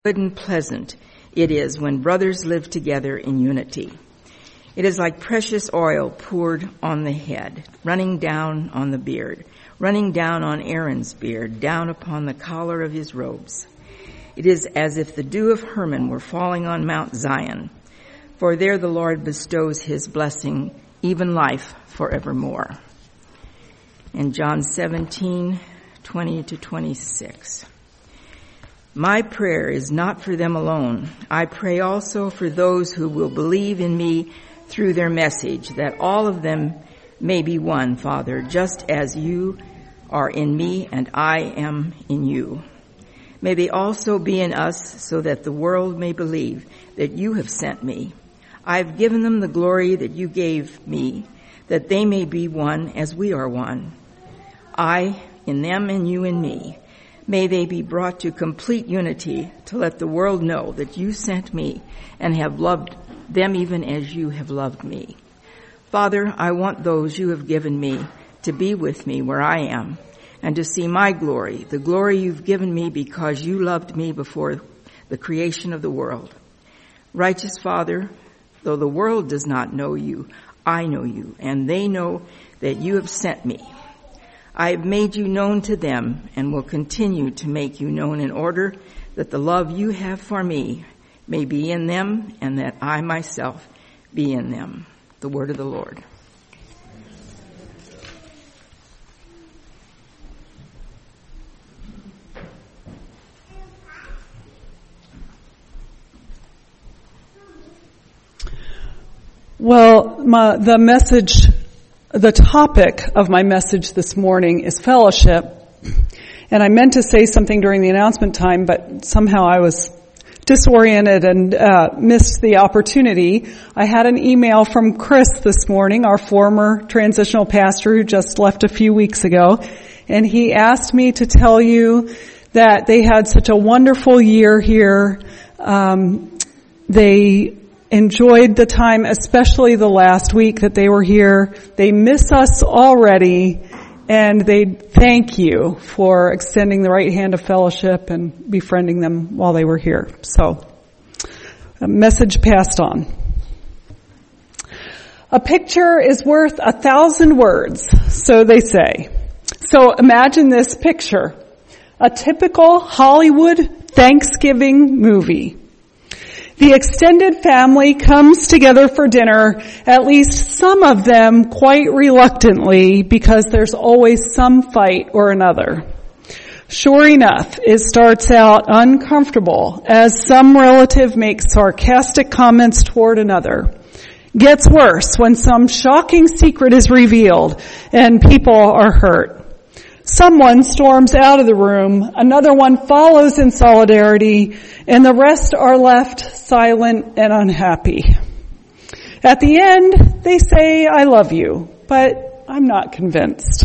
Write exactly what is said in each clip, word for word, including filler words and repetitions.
Good and pleasant it is when brothers live together in unity. It is like precious oil poured on the head, running down on the beard, running down on Aaron's beard, down upon the collar of his robes. It is as if the dew of Hermon were falling on Mount Zion, for there the Lord bestows his blessing, even life forevermore. In John seventeen, twenty to twenty-six. My prayer is not for them alone. I pray also for those who will believe in me through their message, that all of them may be one, Father, just as you are in me and I am in you. May they also be in us, so that the world may believe that you have sent me. I have given them the glory that you gave me, that they may be one as we are one. I in them and you in me. May they be brought to complete unity, to let the world know that you sent me and have loved them even as you have loved me. Father, I want those you have given me to be with me where I am, and to see my glory, the glory you've given me because you loved me before the creation of the world. Righteous Father, though the world does not know you, I know you, and they know that you have sent me. I have made you known to them and will continue to make you known, in order that the love you have for me may be in them and that I myself be in them. The word of the Lord. Well, my, the message The topic of my message this morning is fellowship, and I meant to say something during the announcement time, but somehow I was disoriented and uh, missed the opportunity. I had an email from Chris this morning, our former transitional pastor who just left a few weeks ago, and he asked me to tell you that they had such a wonderful year here. Um, they enjoyed the time, especially the last week that they were here. They miss us already, and they thank you for extending the right hand of fellowship and befriending them while they were here. So, a message passed on. A picture is worth a thousand words, so they say. So imagine this picture. A typical Hollywood Thanksgiving movie. The extended family comes together for dinner, at least some of them quite reluctantly, because there's always some fight or another. Sure enough, it starts out uncomfortable as some relative makes sarcastic comments toward another. Gets worse when some shocking secret is revealed and people are hurt. Someone storms out of the room, another one follows in solidarity, and the rest are left silent and unhappy. At the end, they say, I love you, but I'm not convinced.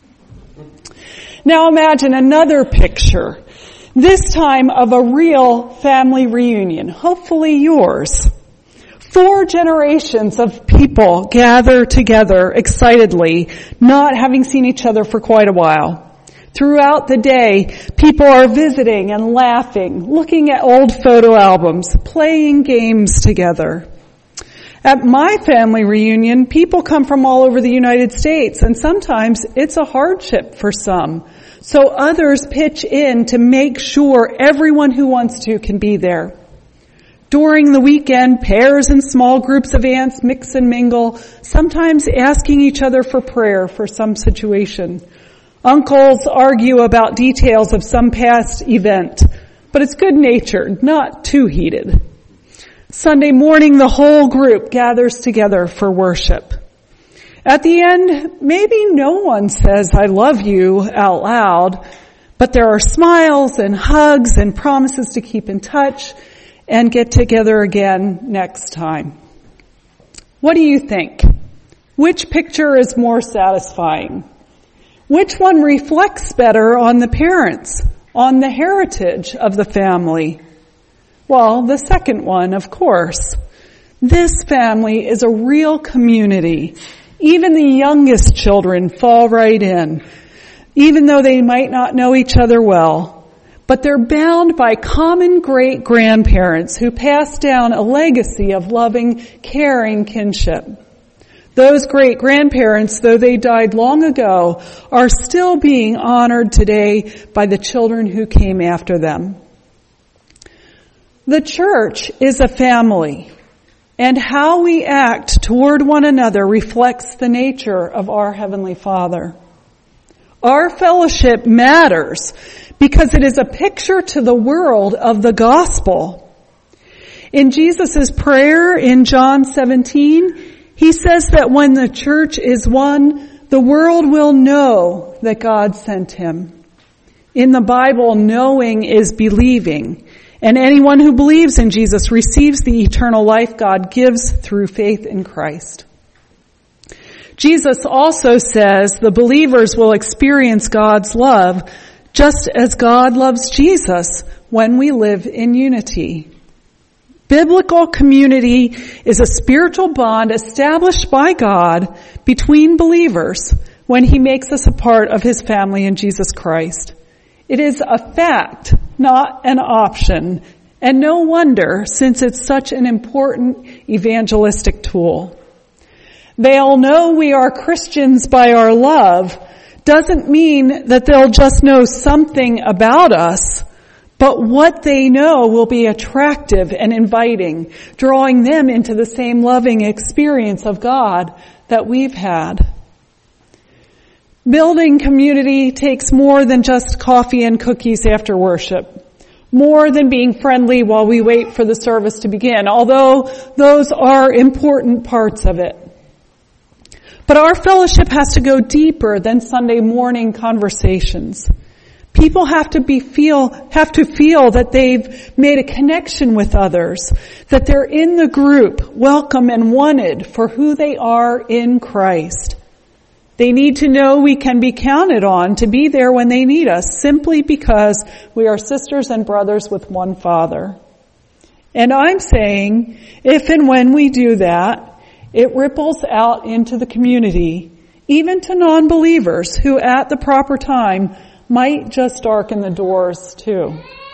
Now imagine another picture, this time of a real family reunion, hopefully yours. Four generations of people gather together excitedly, not having seen each other for quite a while. Throughout the day, people are visiting and laughing, looking at old photo albums, playing games together. At my family reunion, people come from all over the United States, and sometimes it's a hardship for some. So others pitch in to make sure everyone who wants to can be there. During the weekend, pairs and small groups of aunts mix and mingle, sometimes asking each other for prayer for some situation. Uncles argue about details of some past event, but it's good-natured, not too heated. Sunday morning, the whole group gathers together for worship. At the end, maybe no one says, I love you out loud, but there are smiles and hugs and promises to keep in touch and get together again next time. What do you think? Which picture is more satisfying? Which one reflects better on the parents, on the heritage of the family? Well, the second one, of course. This family is a real community. Even the youngest children fall right in, even though they might not know each other well. but they're bound by common great-grandparents who passed down a legacy of loving, caring kinship. Those great-grandparents, though they died long ago, are still being honored today by the children who came after them. The church is a family, and how we act toward one another reflects the nature of our Heavenly Father. Our fellowship matters because it is a picture to the world of the gospel. In Jesus' prayer in John seventeen, he says that when the church is one, the world will know that God sent him. In the Bible, knowing is believing, and anyone who believes in Jesus receives the eternal life God gives through faith in Christ. Jesus also says the believers will experience God's love just as God loves Jesus when we live in unity. Biblical community is a spiritual bond established by God between believers when he makes us a part of his family in Jesus Christ. It is a fact, not an option, and no wonder since it's such an important evangelistic tool. They'll know we are Christians by our love doesn't mean that they'll just know something about us, but what they know will be attractive and inviting, drawing them into the same loving experience of God that we've had. Building community takes more than just coffee and cookies after worship, more than being friendly while we wait for the service to begin, although those are important parts of it. But our fellowship has to go deeper than Sunday morning conversations. People have to be feel, have to feel that they've made a connection with others, that they're in the group, welcome and wanted for who they are in Christ. They need to know we can be counted on to be there when they need us, simply because we are sisters and brothers with one Father. And I'm saying, if and when we do that, it ripples out into the community, even to non-believers who at the proper time might just darken the doors too.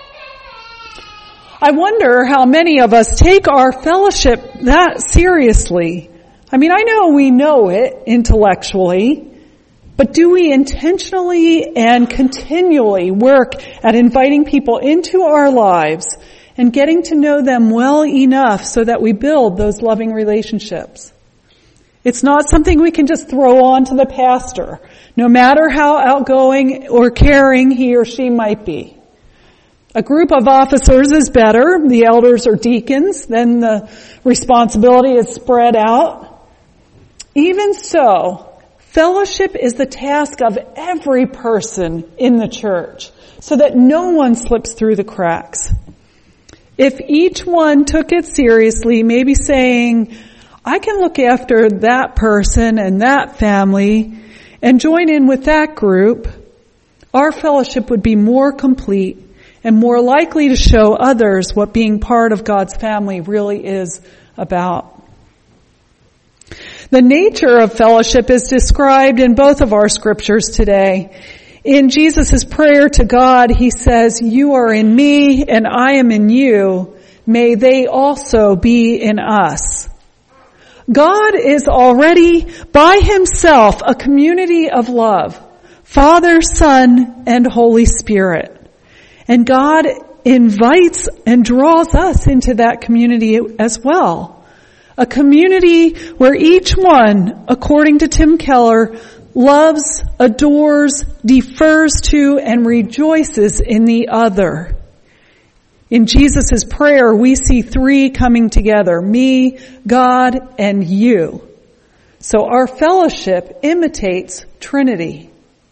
I wonder how many of us take our fellowship that seriously. I mean, I know we know it intellectually, but do we intentionally and continually work at inviting people into our lives and getting to know them well enough so that we build those loving relationships? It's not something we can just throw on to the pastor, no matter how outgoing or caring he or she might be. A group of officers is better, the elders or deacons, then the responsibility is spread out. Even so, fellowship is the task of every person in the church, so that no one slips through the cracks. If each one took it seriously, maybe saying, I can look after that person and that family and join in with that group, our fellowship would be more complete and more likely to show others what being part of God's family really is about. The nature of fellowship is described in both of our scriptures today. In Jesus' prayer to God, he says, "You are in me and I am in you. May they also be in us." God is already by himself a community of love, Father, Son, and Holy Spirit. And God invites and draws us into that community as well. A community where each one, according to Tim Keller, loves, adores, defers to, and rejoices in the other. In Jesus' prayer, we see three coming together, me, God, and you. So our fellowship imitates Trinity.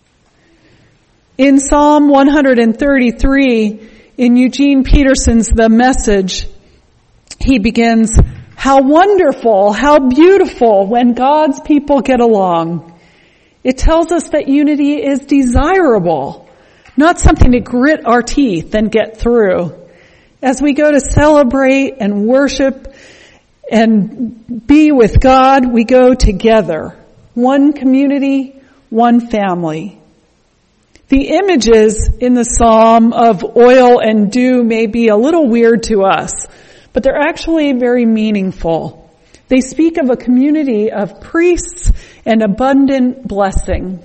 In Psalm one thirty-three, in Eugene Peterson's The Message, he begins, "How wonderful, how beautiful when God's people get along." It tells us that unity is desirable, not something to grit our teeth and get through. As we go to celebrate and worship and be with God, we go together. One community, one family. The images in the psalm of oil and dew may be a little weird to us, but they're actually very meaningful. They speak of a community of priests and abundant blessing.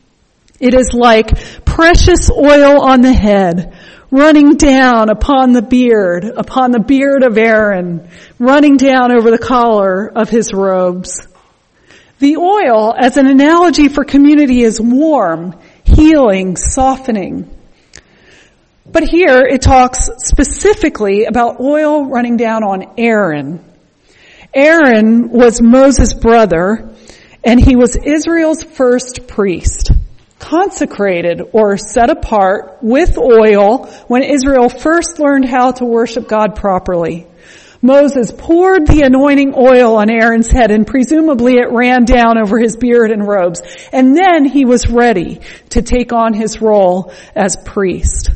It is like precious oil on the head, running down upon the beard, upon the beard of Aaron, running down over the collar of his robes. The oil, as an analogy for community, is warm, healing, softening. But here it talks specifically about oil running down on Aaron. Aaron was Moses' brother, and he was Israel's first priest, consecrated or set apart with oil when Israel first learned how to worship God properly. Moses poured the anointing oil on Aaron's head, and presumably it ran down over his beard and robes. And then he was ready to take on his role as priest.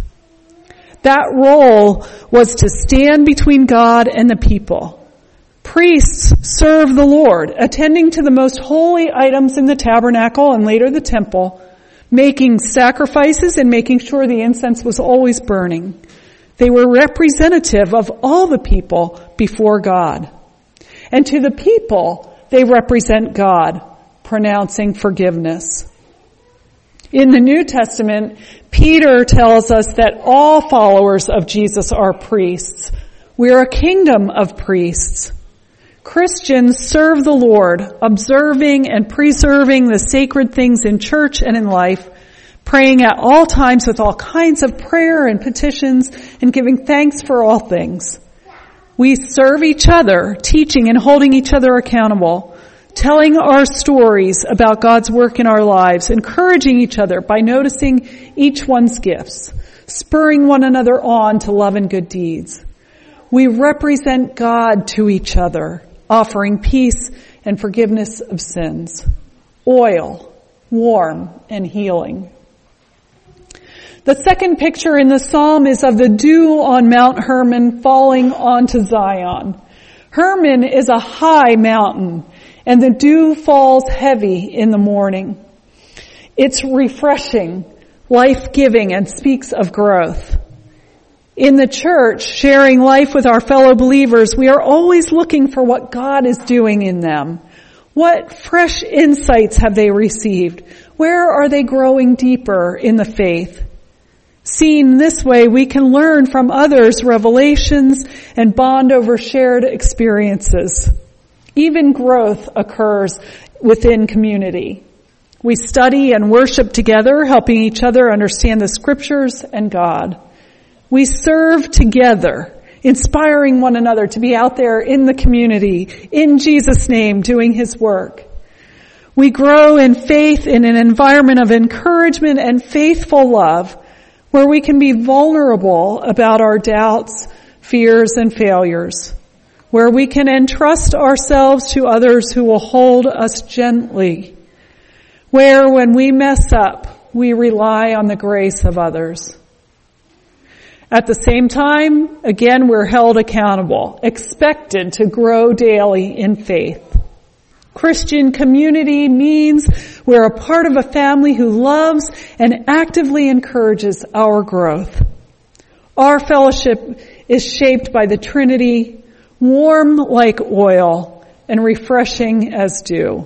That role was to stand between God and the people. Priests serve the Lord, attending to the most holy items in the tabernacle and later the temple, making sacrifices and making sure the incense was always burning. They were representative of all the people before God. And to the people, they represent God, pronouncing forgiveness. In the New Testament, Peter tells us that all followers of Jesus are priests. We are a kingdom of priests. Christians serve the Lord, observing and preserving the sacred things in church and in life, praying at all times with all kinds of prayer and petitions, and giving thanks for all things. We serve each other, teaching and holding each other accountable, telling our stories about God's work in our lives, encouraging each other by noticing each one's gifts, spurring one another on to love and good deeds. We represent God to each other, offering peace and forgiveness of sins, oil, warm, and healing. The second picture in the psalm is of the dew on Mount Hermon falling onto Zion. Hermon is a high mountain, and the dew falls heavy in the morning. It's refreshing, life-giving, and speaks of growth. In the church, sharing life with our fellow believers, we are always looking for what God is doing in them. What fresh insights have they received? Where are they growing deeper in the faith? Seen this way, we can learn from others' revelations and bond over shared experiences. Even growth occurs within community. We study and worship together, helping each other understand the scriptures and God. We serve together, inspiring one another to be out there in the community, in Jesus' name, doing his work. We grow in faith in an environment of encouragement and faithful love, where we can be vulnerable about our doubts, fears, and failures, where we can entrust ourselves to others who will hold us gently, where when we mess up, we rely on the grace of others. At the same time, again, we're held accountable, expected to grow daily in faith. Christian community means we're a part of a family who loves and actively encourages our growth. Our fellowship is shaped by the Trinity, warm like oil and refreshing as dew.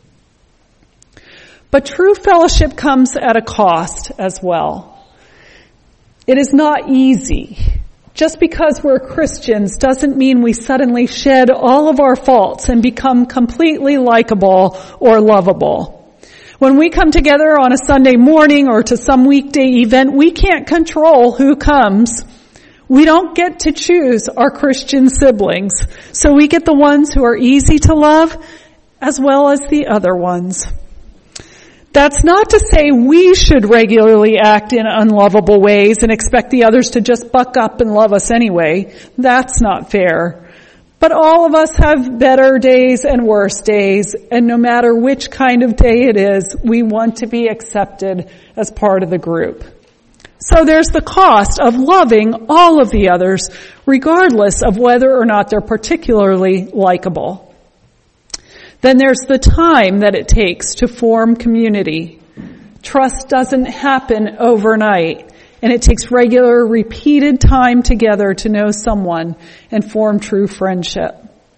But true fellowship comes at a cost as well. It is not easy. Just because we're Christians doesn't mean we suddenly shed all of our faults and become completely likable or lovable. When we come together on a Sunday morning or to some weekday event, we can't control who comes. We don't get to choose our Christian siblings, so we get the ones who are easy to love as well as the other ones. That's not to say we should regularly act in unlovable ways and expect the others to just buck up and love us anyway. That's not fair. But all of us have better days and worse days, and no matter which kind of day it is, we want to be accepted as part of the group. So there's the cost of loving all of the others, regardless of whether or not they're particularly likable. Then there's the time that it takes to form community, Trust doesn't happen overnight, and it takes regular, repeated time together to know someone and form true friendship.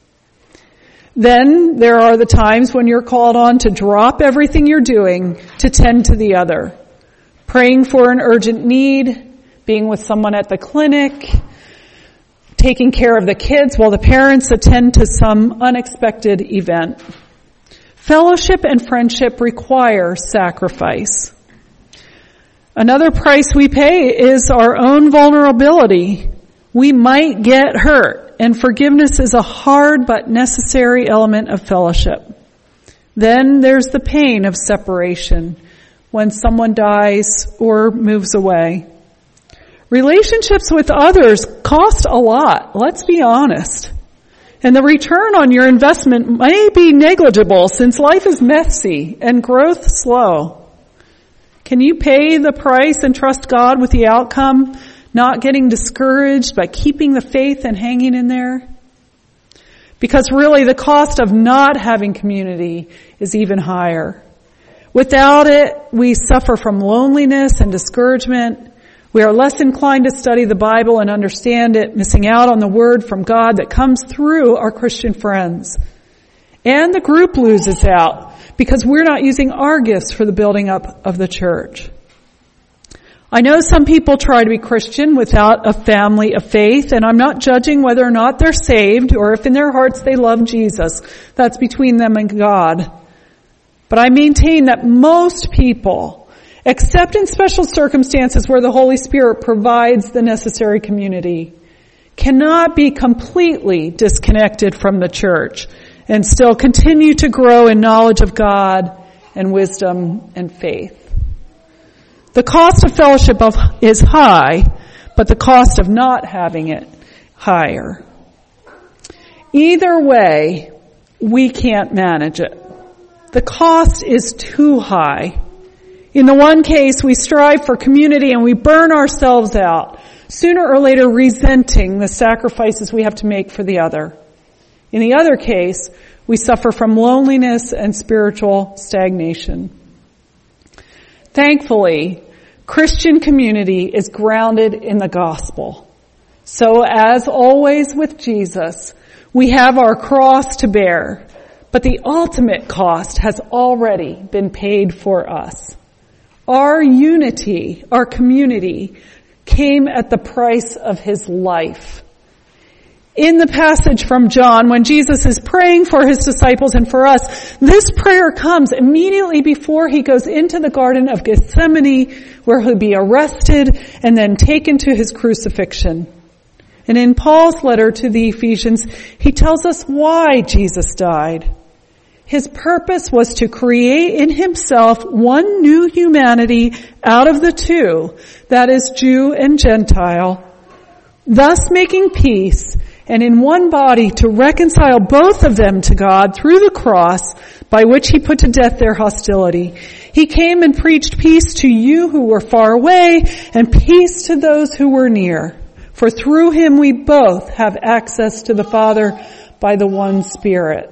Then there are the times when you're called on to drop everything you're doing to tend to the other. Praying for an urgent need, being with someone at the clinic, taking care of the kids while the parents attend to some unexpected event. Fellowship and friendship require sacrifice. Another price we pay is our own vulnerability. We might get hurt, and forgiveness is a hard but necessary element of fellowship. Then there's the pain of separation when someone dies or moves away. Relationships with others cost a lot, let's be honest. And the return on your investment may be negligible since life is messy and growth slow. Can you pay the price and trust God with the outcome, not getting discouraged, but keeping the faith and hanging in there? Because really the cost of not having community is even higher. Without it, we suffer from loneliness and discouragement. We are less inclined to study the Bible and understand it, missing out on the word from God that comes through our Christian friends. And the group loses out because we're not using our gifts for the building up of the church. I know some people try to be Christian without a family of faith, and I'm not judging whether or not they're saved or if in their hearts they love Jesus. That's between them and God. But I maintain that most people, except in special circumstances where the Holy Spirit provides the necessary community, cannot be completely disconnected from the church and still continue to grow in knowledge of God and wisdom and faith. The cost of fellowship of, is high, but the cost of not having it higher. Either way, we can't manage it. The cost is too high. In the one case, we strive for community and we burn ourselves out, sooner or later resenting the sacrifices we have to make for the other. In the other case, we suffer from loneliness and spiritual stagnation. Thankfully, Christian community is grounded in the gospel. So as always with Jesus, we have our cross to bear, but the ultimate cost has already been paid for us. Our unity, our community, came at the price of his life. In the passage from John, when Jesus is praying for his disciples and for us, this prayer comes immediately before he goes into the Garden of Gethsemane, where he'll be arrested and then taken to his crucifixion. And in Paul's letter to the Ephesians, he tells us why Jesus died. His purpose was to create in himself one new humanity out of the two, that is Jew and Gentile, thus making peace, and in one body to reconcile both of them to God through the cross, by which he put to death their hostility. He came and preached peace to you who were far away, and peace to those who were near. For through him we both have access to the Father by the one Spirit.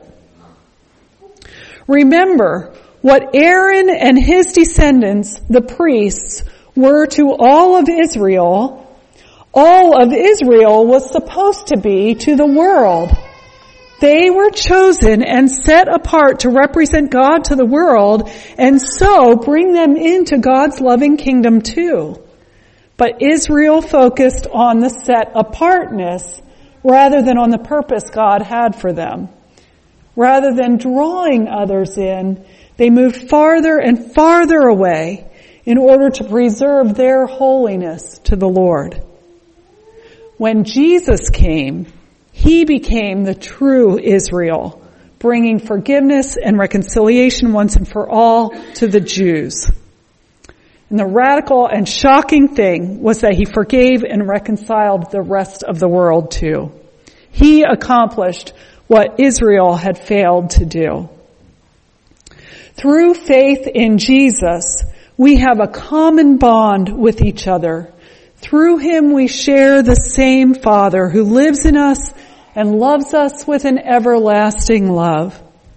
Remember what Aaron and his descendants, the priests, were to all of Israel. All of Israel was supposed to be to the world. They were chosen and set apart to represent God to the world and so bring them into God's loving kingdom too. But Israel focused on the set apartness rather than on the purpose God had for them. Rather than drawing others in, they moved farther and farther away in order to preserve their holiness to the Lord. When Jesus came, he became the true Israel, bringing forgiveness and reconciliation once and for all to the Jews. And the radical and shocking thing was that he forgave and reconciled the rest of the world too. He accomplished what Israel had failed to do. Through faith in Jesus, we have a common bond with each other. Through him we share the same Father who lives in us and loves us with an everlasting love.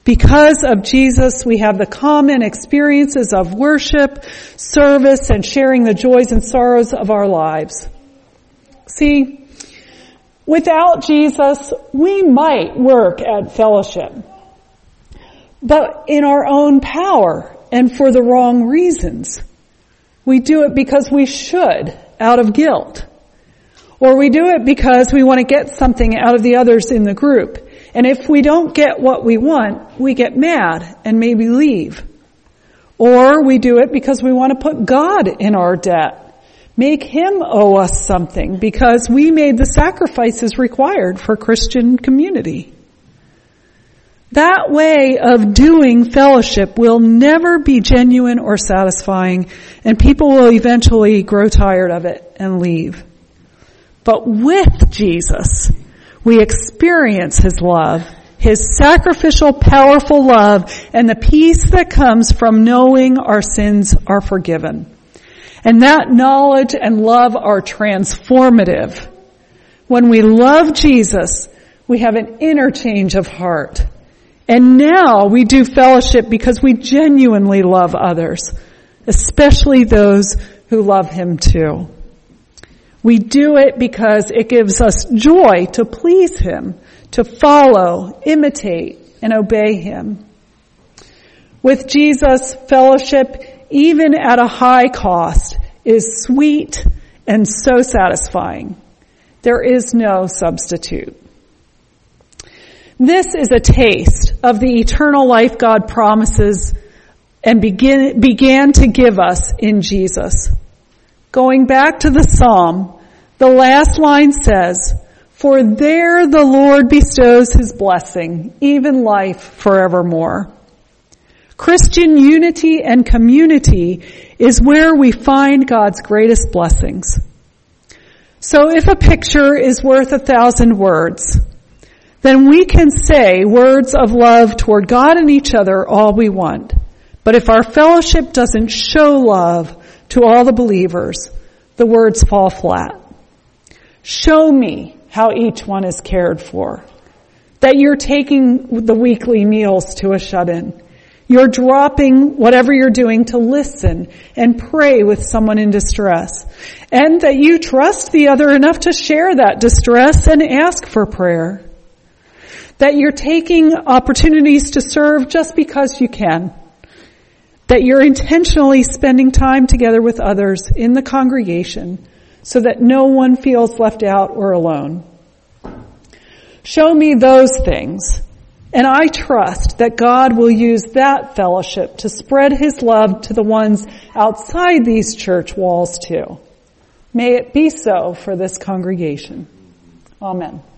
Because of Jesus, we have the common experiences of worship, service, and sharing the joys and sorrows of our lives. See, without Jesus, we might work at fellowship, but in our own power and for the wrong reasons. We do it because we should, out of guilt. Or we do it because we want to get something out of the others in the group. And if we don't get what we want, we get mad and maybe leave. Or we do it because we want to put God in our debt. Make Him owe us something because we made the sacrifices required for Christian community. That way of doing fellowship will never be genuine or satisfying, and people will eventually grow tired of it and leave. But with Jesus, we experience His love, His sacrificial, powerful love, and the peace that comes from knowing our sins are forgiven. And that knowledge and love are transformative. When we love Jesus, we have an interchange of heart. And now we do fellowship because we genuinely love others, especially those who love Him too. We do it because it gives us joy to please Him, to follow, imitate, and obey Him. With Jesus, fellowship, even at a high cost, is sweet and so satisfying. There is no substitute. This is a taste of the eternal life God promises and begin, began to give us in Jesus. Going back to the Psalm, the last line says, "For there the Lord bestows His blessing, even life forevermore." Christian unity and community is where we find God's greatest blessings. So if a picture is worth a thousand words, then we can say words of love toward God and each other all we want. But if our fellowship doesn't show love to all the believers, the words fall flat. Show me how each one is cared for. That you're taking the weekly meals to a shut-in. You're dropping whatever you're doing to listen and pray with someone in distress. And that you trust the other enough to share that distress and ask for prayer. That you're taking opportunities to serve just because you can. That you're intentionally spending time together with others in the congregation so that no one feels left out or alone. Show me those things, and I trust that God will use that fellowship to spread His love to the ones outside these church walls too. May it be so for this congregation. Amen.